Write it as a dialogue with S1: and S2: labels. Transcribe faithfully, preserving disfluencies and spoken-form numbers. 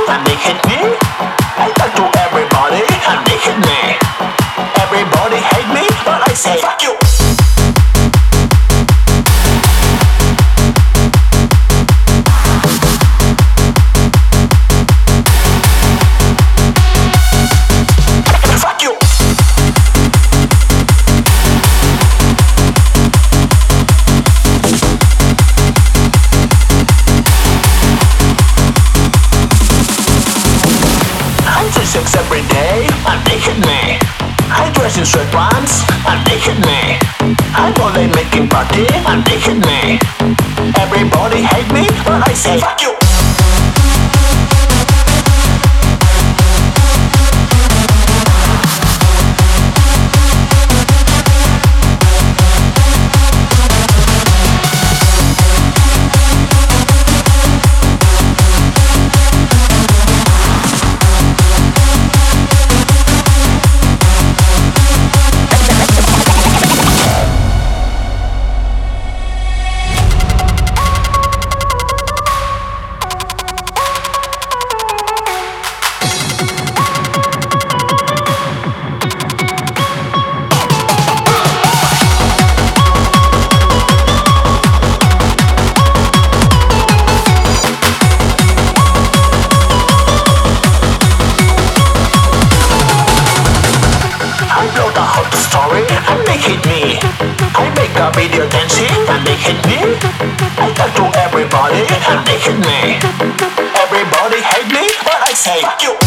S1: and they hate me. I talk to everybody and they hate me. Everybody hate me, but I say fuck you. Fuck you. I say sex every day and they hate me. I dress in sweatpants and they hate me. I go late making party and they hate me. Everybody hate me, but I say fuck you. Story and they hate me. I make a video dancing and they hate me. I talk to everybody and they hate me. Everybody hate me, but I say fuck you.